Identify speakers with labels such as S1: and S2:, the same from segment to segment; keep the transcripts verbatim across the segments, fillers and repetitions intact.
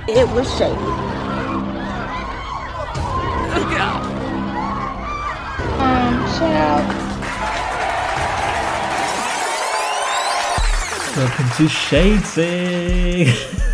S1: It was shady. Um, child.
S2: Welcome to Shadesing.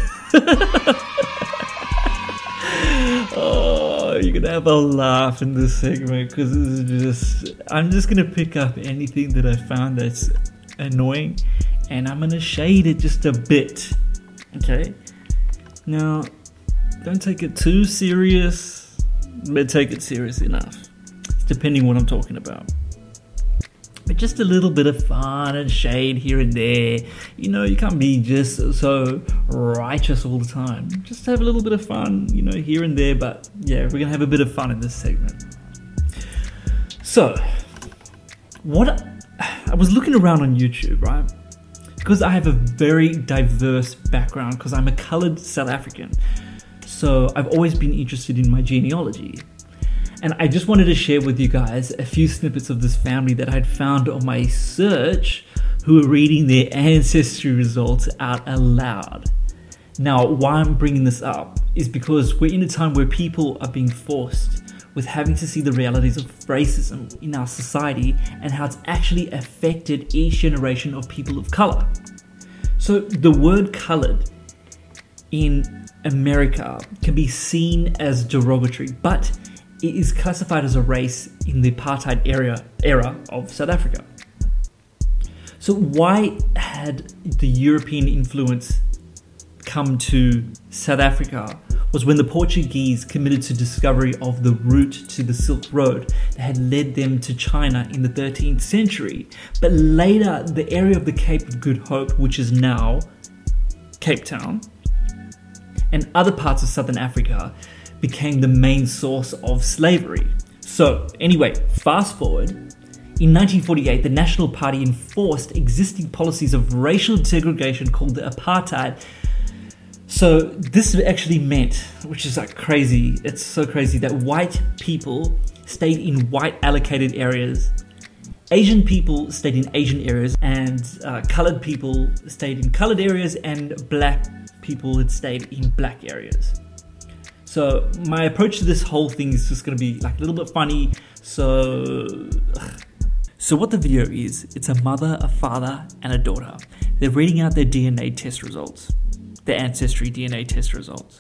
S2: Oh, you're gonna have a laugh in this segment because it's just I'm just gonna pick up anything that I found that's annoying and I'm gonna shade it just a bit. Okay? Now, don't take it too serious, but take it serious enough. It's depending what I'm talking about. But just a little bit of fun and shade here and there. You know, you can't be just so righteous all the time. Just have a little bit of fun, you know, here and there. But yeah, we're going to have a bit of fun in this segment. So, what I was looking around on YouTube, right? Because I have a very diverse background because I'm a coloured South African. So I've always been interested in my genealogy. And I just wanted to share with you guys a few snippets of this family that I'd found on my search who are reading their ancestry results out aloud. Now, why I'm bringing this up is because we're in a time where people are being forced with having to see the realities of racism in our society and how it's actually affected each generation of people of colour. So the word coloured in America can be seen as derogatory, but it is classified as a race in the apartheid era, era of South Africa. So why had the European influence come to South Africa was when the Portuguese committed to discovery of the route to the Silk Road that had led them to China in the thirteenth century. But later, the area of the Cape of Good Hope, which is now Cape Town, and other parts of Southern Africa became the main source of slavery. So anyway, fast forward. In nineteen forty-eight, the National Party enforced existing policies of racial segregation called the apartheid. So this actually meant, which is like crazy, it's so crazy, that white people stayed in white allocated areas, Asian people stayed in Asian areas, and uh, coloured people stayed in coloured areas, and black people had stayed in black areas. So my approach to this whole thing is just going to be like a little bit funny. So, so what the video is, it's a mother, a father, and a daughter. They're reading out their D N A test results, their ancestry D N A test results.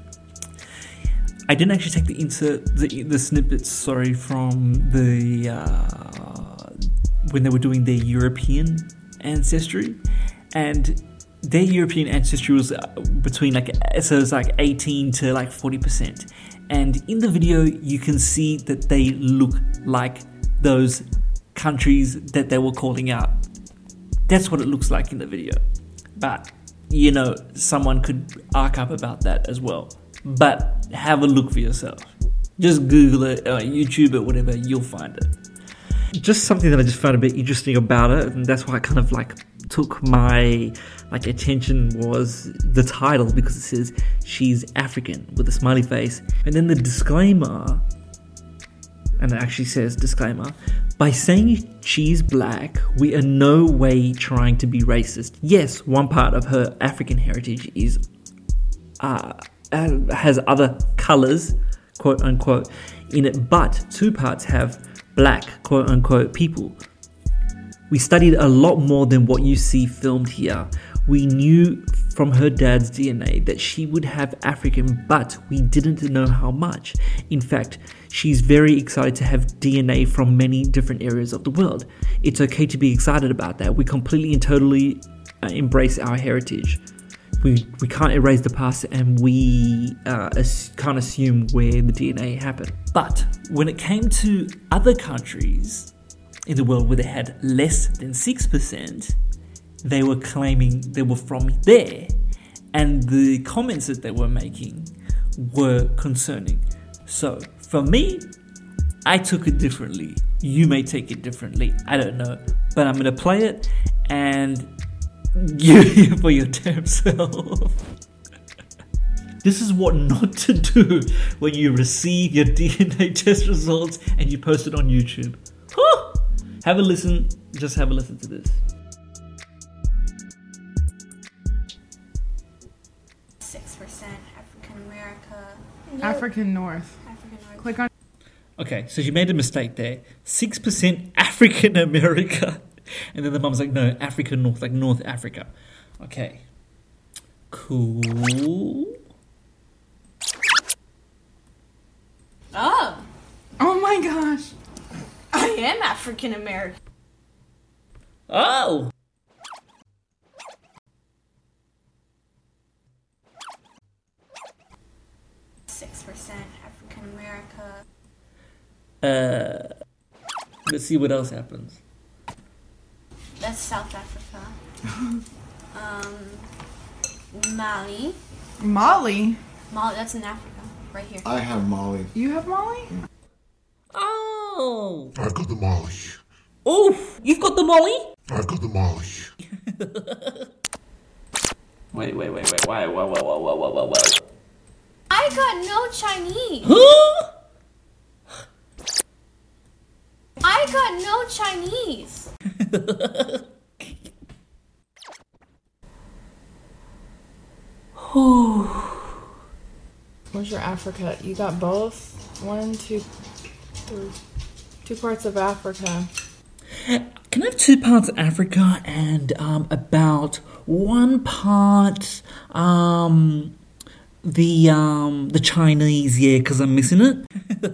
S2: I didn't actually take the insert, the, the snippets, sorry, from the uh, when they were doing their European ancestry, and their European ancestry was between like, so it's like eighteen to like forty percent. And in the video, you can see that they look like those countries that they were calling out. That's what it looks like in the video. But, you know, someone could arc up about that as well. But have a look for yourself. Just Google it, uh, YouTube it, whatever, you'll find it. Just something that I just found a bit interesting about it, and that's why I kind of like took my like attention, was the title, because it says she's African with a smiley face, and then the disclaimer, and it actually says disclaimer, by saying she's black, we are no way trying to be racist. Yes, one part of her African heritage is uh, has other colours, quote unquote, in it, but two parts have black, quote unquote, people. We studied a lot more than what you see filmed here. We knew from her dad's D N A that she would have African, but we didn't know how much. In fact, she's very excited to have D N A from many different areas of the world. It's okay to be excited about that. We completely and totally uh, embrace our heritage. We we can't erase the past, and we uh, as- can't assume where the D N A happened. But when it came to other countries in the world where they had less than six percent, they were claiming they were from there. And the comments that they were making were concerning. So for me, I took it differently. You may take it differently. I don't know. But I'm going to play it and you hear for your damn self. This is what not to do when you receive your D N A test results and you post it on YouTube. Huh. Have a listen. Just have a listen to this.
S3: six percent African African North.
S4: African North.
S3: Click on.
S2: Okay, so she made a mistake there. six percent African America. And then the mum's like, no, African North, like North Africa. Okay. Cool.
S4: Oh,
S3: Oh my gosh.
S4: I am African American.
S2: Oh!
S4: Six percent African America.
S2: Uh, let's see what else happens.
S4: That's South Africa. um, Mali.
S3: Molly.
S4: Mali. That's in Africa, right here.
S5: I have Molly.
S3: You have Molly?
S2: Oh!
S6: I've got the Molly.
S2: Oh! You've got the Molly?
S6: I've got the Molly.
S2: Wait, wait, wait, wait, wait, wait, wait, wait, wait, wait, wait, wait.
S4: I got no Chinese.
S2: Huh?
S4: I got no Chinese.
S3: Where's your Africa? You got both? One, two, three. Two parts of Africa.
S2: Can I have two parts Africa and um, about one part um, the um, the Chinese? Yeah, because I'm missing it.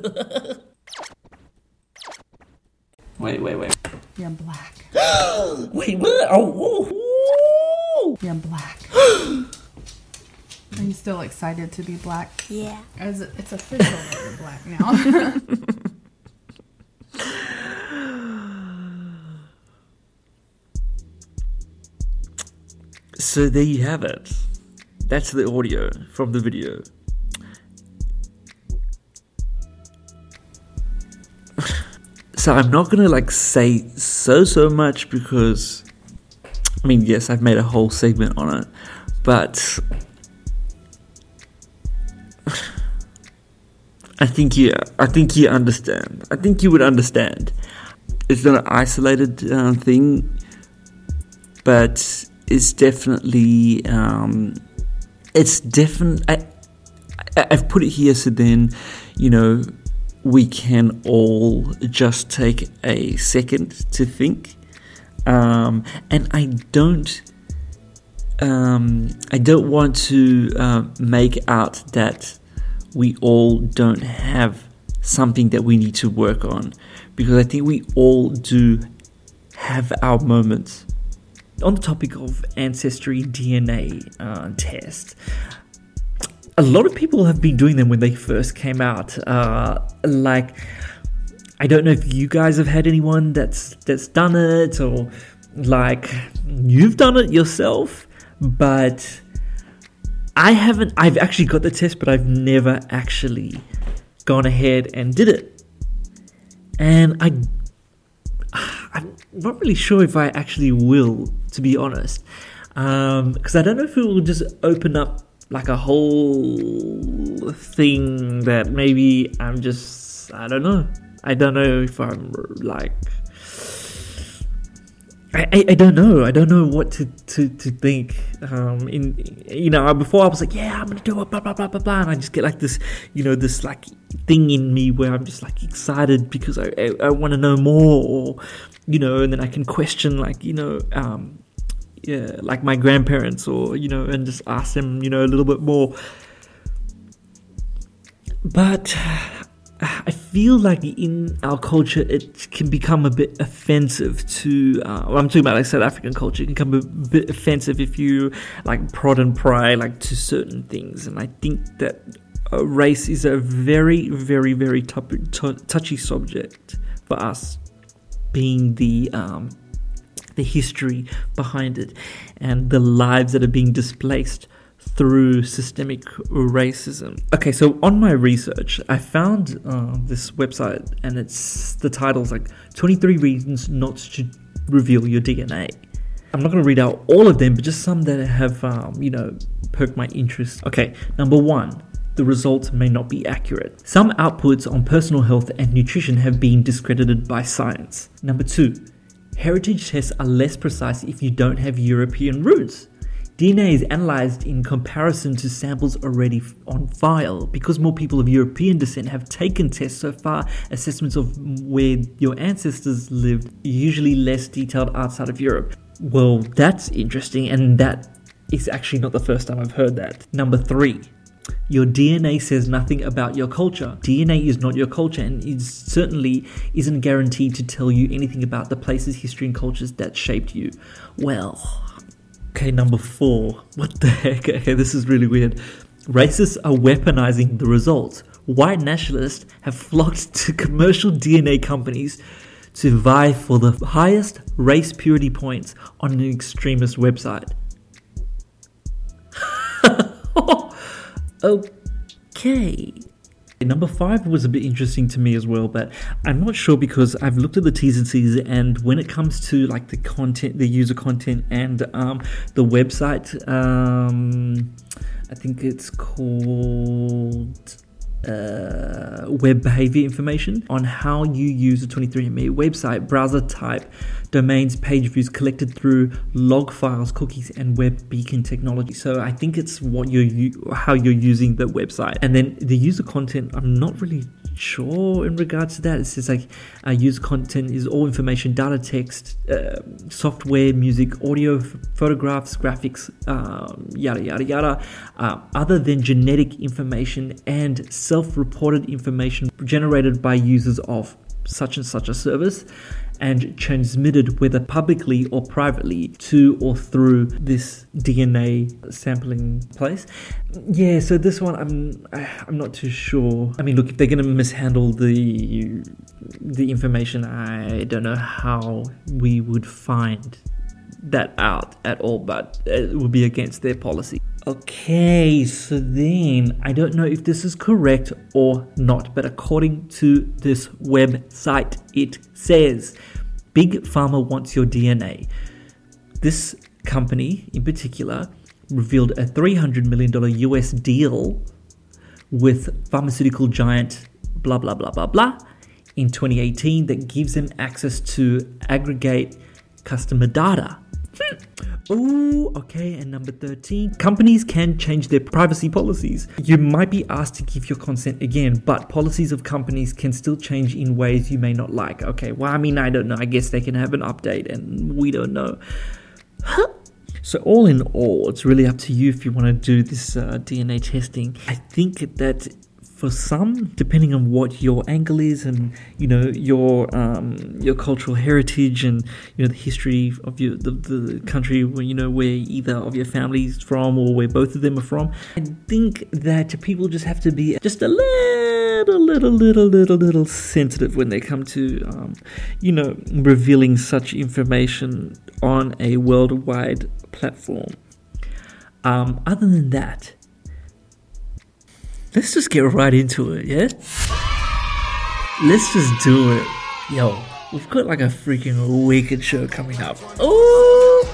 S2: Wait, wait, wait.
S3: You're black.
S2: Wait, what? Oh, oh,
S3: You're black. Are you still excited to be black?
S4: Yeah.
S3: As it- it's official that you're black now.
S2: So there you have it. That's the audio from the video. So I'm not gonna like say so so much because I mean yes, I've made a whole segment on it, but I think you I think you understand. I think you would understand. It's not an isolated uh, thing, but it's definitely um, it's definitely. I, I, I've put it here so then, you know, we can all just take a second to think. Um, and I don't, um, I don't want to uh, make out that we all don't have something that we need to work on, because I think we all do have our moments. On the topic of Ancestry D N A uh, test, a lot of people have been doing them when they first came out. Uh, like, I don't know if you guys have had anyone that's that's done it, or like you've done it yourself, but I haven't. I've actually got the test, but I've never actually gone ahead and did it. And I, I'm not really sure if I actually will, to be honest, because um, I don't know if it will just open up like a whole thing that maybe I'm just, I don't know. I don't know if I'm like, I, I, I don't know. I don't know what to, to, to think. Um, in you know, before I was like, yeah, I'm gonna do it, blah blah blah blah blah, and I just get like this, you know, this like thing in me where I'm just like excited because I I, I want to know more, or you know, and then I can question like you know, um, yeah, like my grandparents, or you know, and just ask them, you know, a little bit more. But I feel like in our culture, it can become a bit offensive to, uh, well, I'm talking about like South African culture, it can become a bit offensive if you like prod and pry like to certain things. And I think that uh, race is a very, very, very t- t- touchy subject for us, being the, um, the history behind it and the lives that are being displaced through systemic racism. Okay, so on my research, I found uh, this website, and it's the title's like twenty-three reasons not to reveal your D N A. I'm not going to read out all of them, but just some that have, um, you know, perked my interest. Okay, number one, the results may not be accurate. Some outputs on personal health and nutrition have been discredited by science. Number two, heritage tests are less precise if you don't have European roots. D N A is analysed in comparison to samples already f- on file. Because more people of European descent have taken tests so far, assessments of where your ancestors lived are usually less detailed outside of Europe. Well, that's interesting, and that is actually not the first time I've heard that. Number three. Your D N A says nothing about your culture. D N A is not your culture, and it certainly isn't guaranteed to tell you anything about the places, history, and cultures that shaped you. Well, okay, number four. What the heck? Okay, this is really weird. Racists are weaponizing the results. White nationalists have flocked to commercial D N A companies to vie for the highest race purity points on an extremist website. Okay. Number five was a bit interesting to me as well, but I'm not sure because I've looked at the T's and C's, and when it comes to like the content, the user content, and um, the website, um, I think it's called uh, web behavior information on how you use the twenty-three and me website, browser type, domains, page views collected through log files, cookies, and web beacon technology. So I think it's what you're how you're using the website, and then the user content. I'm not really sure in regards to that. It says like uh, user content is all information, data, text, uh, software, music, audio, f- photographs, graphics, um, yada yada yada, uh, other than genetic information and self-reported information generated by users of such and such a service and transmitted whether publicly or privately to or through this D N A sampling place. Yeah, so this one I'm I'm not too sure. I mean, look, if they're going to mishandle the the information, I don't know how we would find that out at all, but it would be against their policy. Okay, so then I don't know if this is correct or not, but according to this website, it says Big Pharma wants your D N A. This company in particular revealed a three hundred million dollars U S deal with pharmaceutical giant blah blah blah blah blah in twenty eighteen that gives them access to aggregate customer data. Hmm. Oh, okay, and number thirteen, companies can change their privacy policies. You might be asked to give your consent again, but policies of companies can still change in ways you may not like. Okay, well, I mean, I don't know. I guess they can have an update, and we don't know. Huh. So all in all, it's really up to you if you want to do this uh, D N A testing. I think that for some, depending on what your angle is and, you know, your um, your cultural heritage and, you know, the history of your the, the country where, you know, where either of your family's from or where both of them are from, I think that people just have to be just a little, little, little, little, little sensitive when they come to, um, you know, revealing such information on a worldwide platform. Um, other than that, let's just get right into it, yeah? Let's just do it. Yo, we've got like a freaking wicked show coming up. Oh!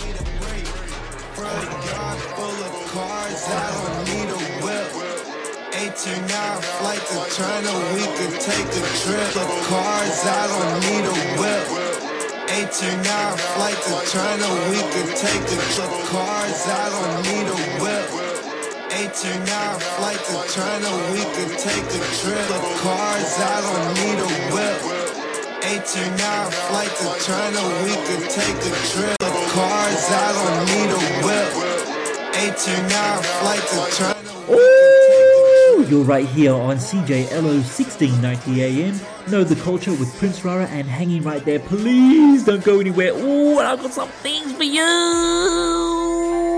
S5: eighteen-hour flight to China, we could take a trip. The cars, I don't need a whip. eighteen-hour flight to China, we could take a trip. The cars, I don't need a whip. eighteen-hour flight to China, we could take a trip. The cars, I don't need a whip. eighteen-hour flight to China, we could take a trip. The cars, I don't need a whip. eighteen-hour flight to China.
S2: Ooh, you're right here on C J L O sixteen ninety A M. Know the Culture with Prince Rara, and hanging right there. Please don't go anywhere. Ooh, I've got some things for you.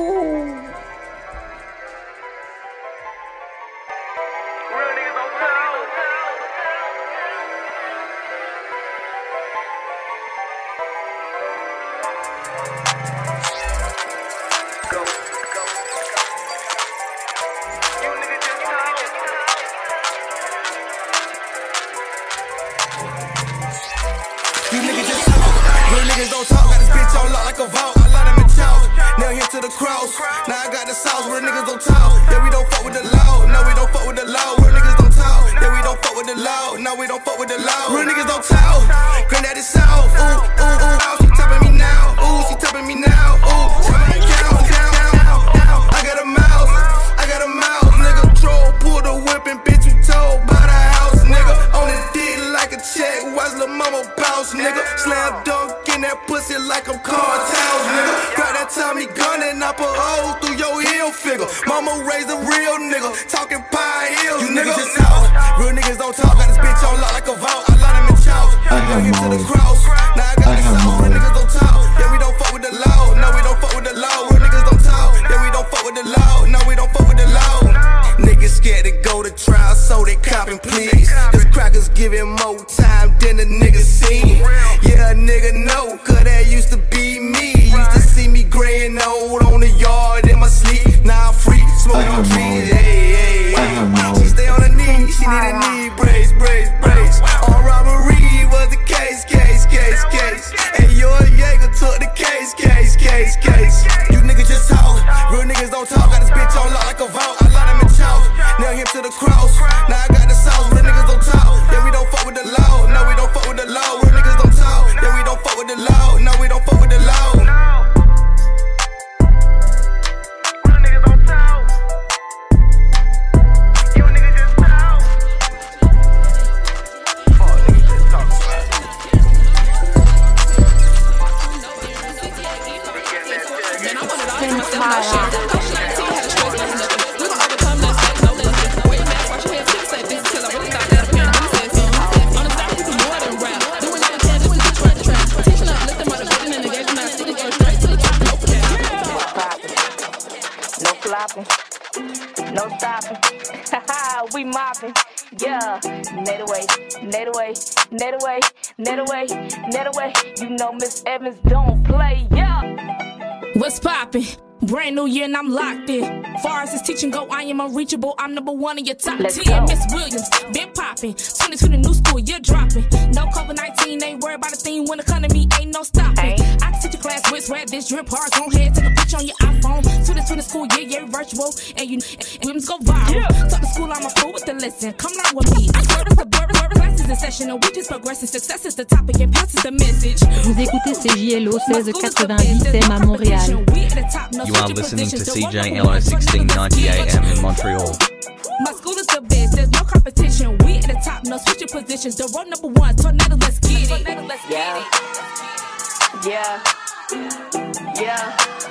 S5: You niggas just talk. Real niggas don't talk. Got this bitch on lock like a vault. I lot of them talk. Nail him to the cross. Now I got the sauce. Real niggas don't talk. Yeah, we don't fuck with the law. No, we don't fuck with the law. Real niggas don't talk. Yeah, we don't fuck with the law. No, we don't fuck with the law. Real niggas don't talk. Granddaddy soft. Ooh, ooh, ooh. She tapping me now. Ooh, she tapping me now. Ooh, she tapping me down, down, down. up a hole through your heel figure. Mama raised a real nigga, talking pie heels. You niggas just talk, real niggas don't talk. Got this bitch on lock like a vault. I line him in chalk. I got him to the cross. Now I got the sauce. Real niggas don't talk. Yeah, we don't fuck with the law. No, we don't fuck with the law. Real niggas don't talk. Yeah, we don't fuck with the law. No, we don't fuck with the law. Niggas scared to go to trial, so they copping pleas. Cause crackers giving more time than a nigga seen. Yeah, a nigga know, cause that used to be me. Used to see me gray and old on the yard in my sleep. Now I'm free, smoking on trees. Hey, hey, hey. She stay on her knees, she need a knee brace, brace, brace. On robbery was the case, case, case, case. And your Jaeger took the case, case, case, case. You niggas just talk, real niggas don't talk. Got this bitch on lock like a vault. I line him in chalk, nail him to the cross. Now I got the sauce, real niggas don't talk. Yeah, we don't fuck with the law. No, we don't fuck with the law. Real niggas don't talk. Yeah, we don't fuck with the law. No, we don't fuck with the law. Real niggas don't talk. You niggas just talk. Oh, niggas just talk.
S6: No stopping, we mopping, yeah. Net away, net away, net away, net away, net away. You know Miss Evans don't play, yeah.
S7: What's poppin'? Brand new year and I'm locked in. Far as this teaching go, I am unreachable. I'm number one in your top
S6: Let's
S7: ten.
S6: go.
S7: Miss Williams, been poppin'. twenty twenty new school, you're dropping. No COVID nineteen, ain't worried about a thing. When it come to me, ain't no stopping.
S6: Ain't.
S7: I can teach your class with rap, this drip hard. Go ahead, take a picture on your iPhone. twenty twenty school, yeah, yeah, virtual. And you, and women's go viral.
S6: Yeah.
S7: Talk to school, I'm a fool with the lesson. Come along with me. I swear it's the blur, blur, classes in session. And we just progressing. Success is the topic and passes the message.
S8: Vous écoutez C J L O seize quatre-vingt-dix F M à Montréal.
S9: You are listening to C J L O sixteen ninety A M in Montreal.
S7: My school is the best, there's no competition. We at the top, no switching positions. The road number one, tornado, let's get it. Tornado, let's
S6: Yeah.
S7: get
S6: Yeah, yeah,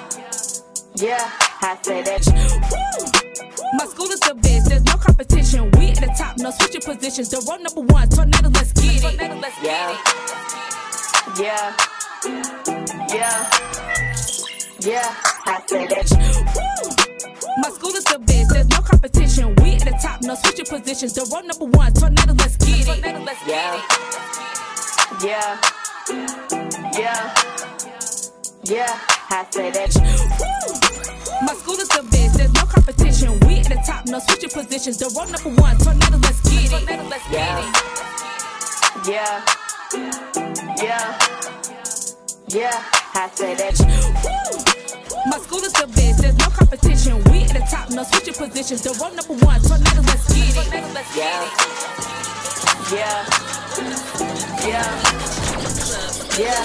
S6: yeah. I say that.
S7: it. My school is the best, there's no competition. We at the top, no switching positions. The road number one, tornado, let's get it. Tornado, let's
S6: Yeah, yeah, yeah, yeah. I say that.
S7: My school is the best, there's no competition. We at the top, no switching positions. The road number one, tornado, let's get it. Tornado, let's
S6: Yeah,
S7: get it.
S6: yeah, yeah, yeah. I say that.
S7: My school is the best, there's no competition. We at the top, no switching positions. The road number one, tornado, let's get it. Tornado, let's get
S6: Yeah,
S7: it.
S6: yeah, yeah, yeah. I say that.
S7: My school is the best, there's no competition. We at the top, no switching positions. The road number one, tornado, let's get it. Tornado, let's get
S6: Yeah,
S7: it.
S6: yeah, yeah, yeah.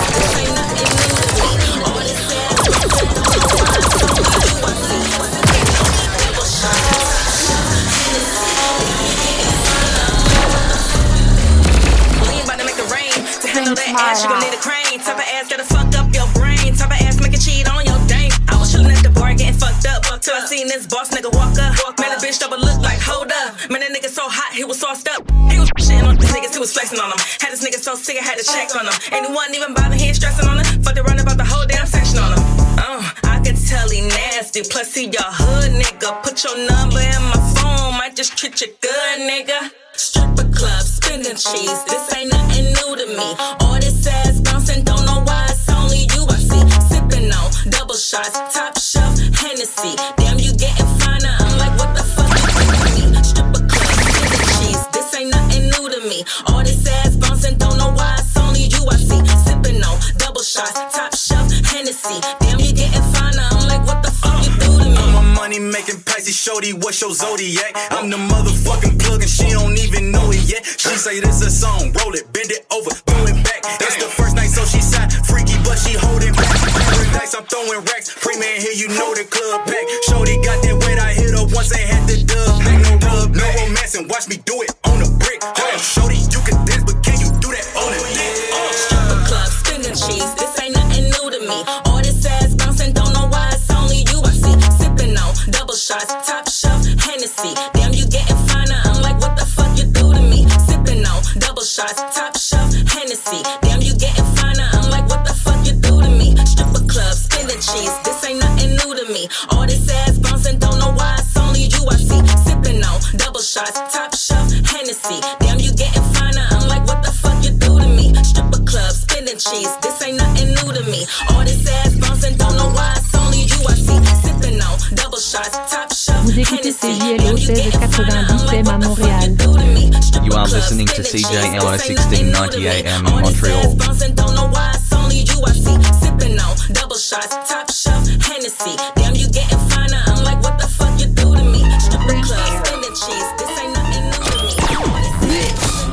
S10: Handle that ass, you gon' need a crane. Type of ass that'll fuck up your brain. Type of ass make it cheat on your dame. I was shooting at the bar, getting fucked up. Till I seen this boss nigga walk up. Man, the bitch double look like, hold up. Man, that nigga so hot, he was sauced up. He was shitting on these niggas, he was flexing on them. Had this nigga so sick, I had to check on him. And he wasn't even bothering, he ain't stressing on him. Fucked around about the whole damn section on him. Uh, I could tell he nasty. Plus, he your hood nigga. Put your number in my phone, might just treat you good, nigga. Stripper club, spinning cheese. This ain't nothing new to me. All this ass bouncing, don't know why it's only you I see. Sipping on double shots, top shelf, Hennessy. Damn, you getting finer. I'm like, what the fuck you think of me? Stripper club, spinning cheese. This ain't nothing new to me. All this ass bouncing, don't know why it's only you I see. Sipping on double shots, top shelf, Hennessy. Damn, you getting finer. I'm like, what the fuck you do to me?
S5: I'm a money making Pisces, shorty, what's your zodiac? I'm the motherfucking plug and she don't even know it yet. She say this a song, roll it, bend it over, throw it back. It's the first night, so she side freaky, but she holding back. Paradise, I'm throwing racks. Pre-man here, you know the club pack. Shorty got that weight, I hit her once, ain't had the dub. Back no dub, no romance, and watch me do it on the brick. Hold up, shorty, you can dance, but can you do that on the dick?
S10: Stripper club, spinning cheese. This ain't nothing new to me. All this ass bouncing, don't know why it's only Hennessy. Damn, you getting finer. I'm like, what the fuck you do to me? Sipping on double shots, top shelf, Hennessy. Damn, you getting finer. I'm like, what the fuck you do to me? Stripper club, spinning cheese. This ain't nothing new to me. All this ass bouncing, don't know why it's only you I see. Sipping on double shots, top shelf, Hennessy. Damn, you getting finer. I'm like, what the fuck you do to me? Stripper club, spinning cheese. This ain't nothing new to me. All this ass bouncing, don't know why it's only you I see. Sipping on double shots, top shelf.
S8: Vous écoutez C J L O seize quatre-vingt-dix F M à Montréal.
S9: You are listening to C J L O sixteen ninety A M in Montreal.
S10: Don't know why it's only you I see. Sipping on double shots, top shelf, Hennessy. Damn, you getting finer. I'm like, what the fuck you do to me? Stripper club, spinning cheese. This ain't nothing new to me.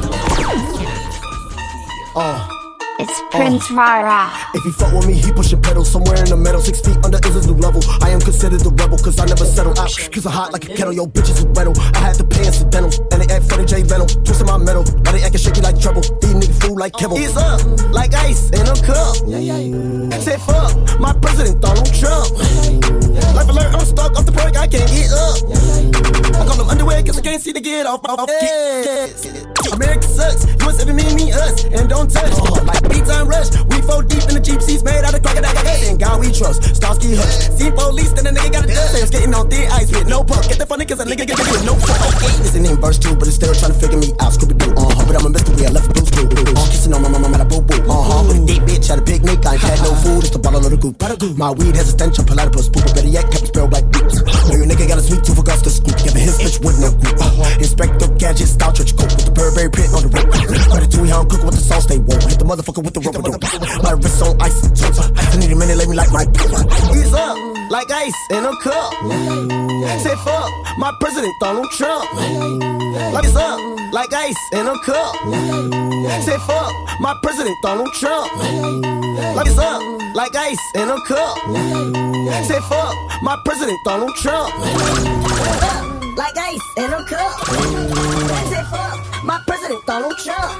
S11: Oh.
S1: It's Prince Rara.
S11: If he fuck with me, he pushing pedal somewhere in the middle. Six feet under is his new level. I am considered the rebel, cause I never settle out. Cause I'm hot like a kettle, yo bitches is rental. I had to pay incidentals, and they act funny, Jay Leno. Twisting my metal, now they acting shaky like treble. These niggas fool like Kibble. He's up, like ice in a cup. Say fuck, my president Donald Trump. Life alert, I'm stuck off the perk, I can't get up. I call them underwear, cause I can't see to get off. America sucks, U S A me, me, us, and don't touch. Like beat time rush, we four deep in the Jeep seats made out of crocodile. And God we trust, Starsky Hutch. See police, then the nigga got a dust. Say I'm skating on thin ice with no pump. Get the funny cause a nigga get the with no pump. Okay, this ain't in verse two, but it's still trying to figure me out. Scooby-Doo, uh-huh, but I'm a mystery, I left a blue screw. Uh, kissing on my mama, at a boo-boo, uh-huh. With a deep bitch, had a picnic, I ain't had no food, it's the bottle of the goop. My weed has a stench, I'm platypus, poop, better yet, kept it spelled like boots. Know your nigga got a sweet tooth for Gus to scoop. Giving his bitch with no group. Uh, Inspector Gadget, style church coat with the Burberry print on the rope. Ratatouille, how I'm cooking with the sauce, they won't. Hit the motherfucker with the rope. My wrist on ice, I need a minute, let me like my. He's up, like ice in a cup. Say fuck, my president Donald Trump. Like it's up, like ice in a cup. Say fuck, my president Donald Trump. Like it's up, like ice in a cup. Say fuck, my president Donald Trump. Like ice in a cup. Say fuck, my president Donald Trump.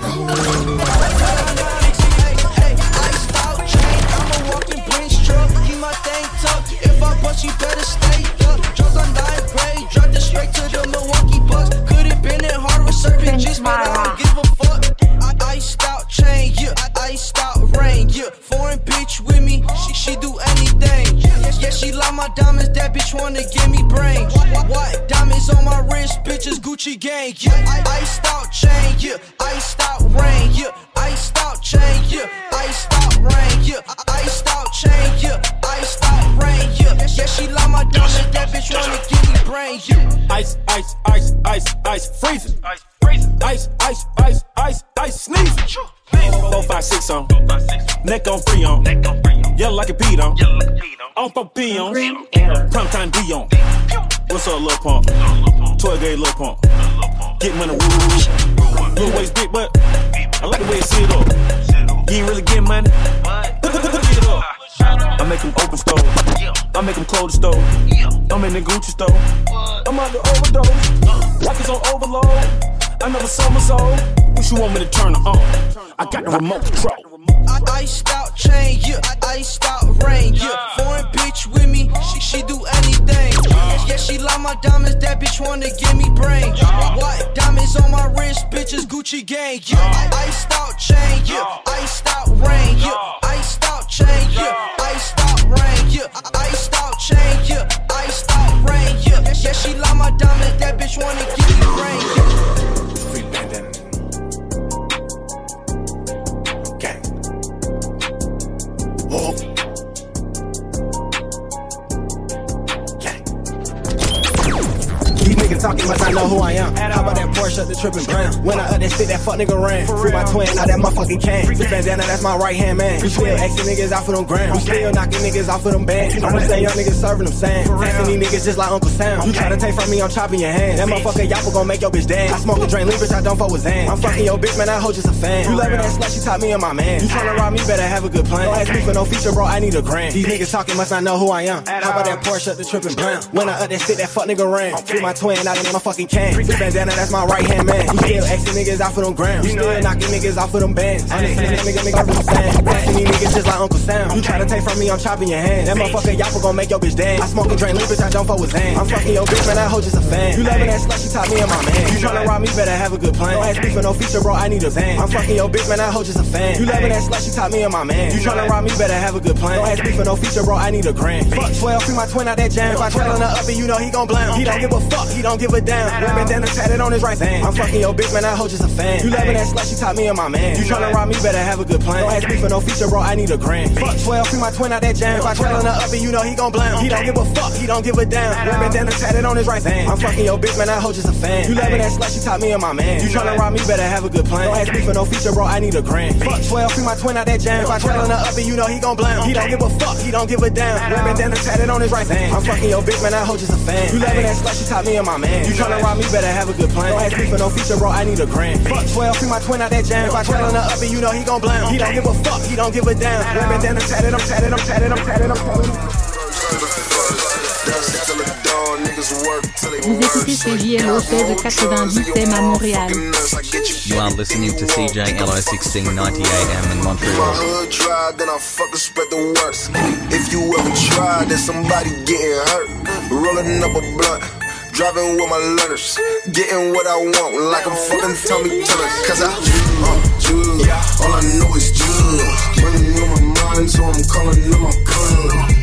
S5: Keep my thing tucked. If I bust, you better stay up. Drugs on nine grade, dropped it straight to the Milwaukee Bucks. Could've been in Harvard serving just, but I don't give a fuck. I iced out chain, yeah. I iced out rain, yeah. Foreign bitch with me, she she do anything. Yeah, she like my diamonds. That bitch wanna give me brains. What? Diamonds on my wrist, bitches Gucci gang, yeah. I iced out chain, yeah. Iced out rain, yeah. Iced out chain, yeah. Iced out rain, yeah. Iced out chain, yeah. Iced out rain, yeah. Yeah, she like my diamonds. That bitch wanna give me brains, yeah. Ice, ice, ice, ice, ice, freezing. Ice, freezing. Ice, ice, ice, ice, ice, sneezing. Four, five, six on. Neck on free on. Yellow like a beat on. On for P on. Prime time D on. What's up, Lil Pump? twelve gauge Lil Pump. Get money, woo woo. Little waist big, but I like the way it sit up. You ain't really getting money. Look it up. I make them open stove. I make them close the stove. I'm in the Gucci store. I'm out the overdose. Like it's on overload. I never saw my soul. Wish you want me to turn it on. I got the remote control. I iced out chain, yeah. I iced out rain, yeah. Foreign bitch with me, she she do anything. Yeah, she like my diamonds. That bitch wanna give me brains. What? Diamonds on my wrist, bitches Gucci gang, yeah. I iced out chain, yeah. Iced out rain, yeah. Iced out chain, yeah. Iced out rain, yeah. Iced out chain, yeah. Iced out rain, yeah. Yeah, she like my diamonds. That bitch wanna give me brains, yeah. Whoa. These niggas talking much, I know who I am. How about that Porsche up the trippin' brown? When I up that shit, that fuck nigga ran. Free my twin, now that motherfucking can. This bandana, that's my right hand man. We still asking niggas out for them grams. We still knocking niggas out for them bands. I'ma stay young niggas serving them sand. Asking these niggas just like Uncle Sam. You try to take from me, I'm chopping your hands. That motherfucker Yappa gon' make your bitch dance. I smoke a drink, leave bitch, I don't fuck with Zan. I'm fucking your bitch, man, I hold just a fan. You loving that slut, she taught me and my man. You tryna rob me, better have a good plan. Don't ask me for no feature, bro, I need a grand. These niggas talking must not know who I am. How about that Porsche up the trippin' brown? When I up that shit, that fuck nigga ran. Free my twin,
S11: hand out in my fucking can. Free bandana, that's my right hand man. You still Xing niggas out for them grams. You still knocking niggas out for them bands. Understand that nigga, nigga, I'm saying. Passing these niggas just like Uncle Sam. You try to take from me, I'm chopping your hand. That motherfucker Yappa gon' make your bitch dance. I smoke and drink lean, bitch, I don't fuck with Zan. I'm fucking your bitch, man, that hoe just a fan. You loving that slut, she taught me and my man. You tryna rob me, better have a good plan. Don't ask me for no feature, bro, I need a van. I'm fucking your bitch, man, that hoe just a fan. You loving that slut, she taught me and my man. You tryna rob me, better have a good plan. Don't ask me for no feature, bro, I need a grand. Fuck twelve, free my twin out that jam. If I trail on the up and you know he gon' blam. He don't give a fuck, he don't give a damn. Red bandana tatted on his right hand. I'm fucking your bitch, man, that hoe just a fan. You loving that slut, she taught me and my man. You tryna rob me, better have a good plan. Don't ask me for no feature, bro, I need a grand. Fuck twelve, free my twin out that jam. If I trail on the up and you know he gon' blam. He don't give a fuck, he don't give a damn. Red bandana tatted on his right hand. I'm fucking your bitch, man, that hoe just a fan. You loving that slut, she taught me and my man. You tryna rob me, better have a good plan. Don't ask me for no feature, bro, I need a grand. Fuck twelve, free my twin out that jam. If I trail on the up and you know he gon' blam. He don't give a fuck, he don't give a damn. Red bandana tatted on his right hand. I'm fucking your bitch, man, that hoe just a fan. You loving that slut, she taught me and my man. You tryna rob me, better have a good plan. Don't ask me for no feature, bro, I need a grand. Fuck twelve, free my twin out that jam. If I trail on the up and you know he gon' blam. He don't give a fuck, he don't give a damn. Red bandana tatted, I'm tatted, I'm tatted, I'm tatted, I'm tatted.
S8: Vous écoutez C J L O seize quatre-vingt-dix F M à Montréal.
S9: You are listening to C J L O sixteen ninety A M in Montreal.
S5: My hood tried, then I fucking spread the worst. If you ever tried, there's somebody getting hurt. Rolling up a blunt, driving with my letters, getting what I want like I'm fucking Tommy Turner. Cause I uh, judge, all I know is judge. Money on my mind, so I'm calling on my gun.